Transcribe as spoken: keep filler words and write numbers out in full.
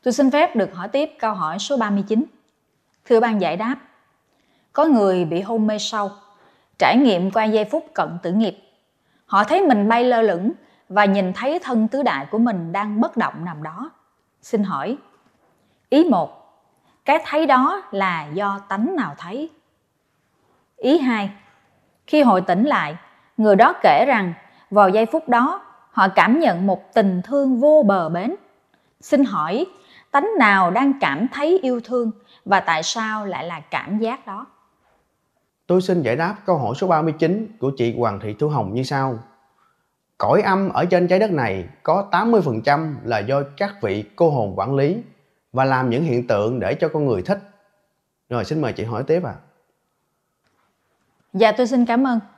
Tôi xin phép được hỏi tiếp câu hỏi số ba mươi chín. Thưa ban giải đáp, có người bị hôn mê sâu, trải nghiệm qua giây phút cận tử nghiệp. Họ thấy mình bay lơ lửng và nhìn thấy thân tứ đại của mình đang bất động nằm đó. Xin hỏi, ý một, cái thấy đó là do tánh nào thấy? Ý hai, khi hồi tỉnh lại, người đó kể rằng vào giây phút đó họ cảm nhận một tình thương vô bờ bến. Xin hỏi, tánh nào đang cảm thấy yêu thương và tại sao lại là cảm giác đó? Tôi xin giải đáp câu hỏi số ba mươi chín của chị Hoàng Thị Thu Hồng như sau. Cõi âm ở trên trái đất này có tám mươi phần trăm là do các vị cô hồn quản lý và làm những hiện tượng để cho con người thích. Rồi xin mời chị hỏi tiếp ạ. À. Dạ tôi xin cảm ơn.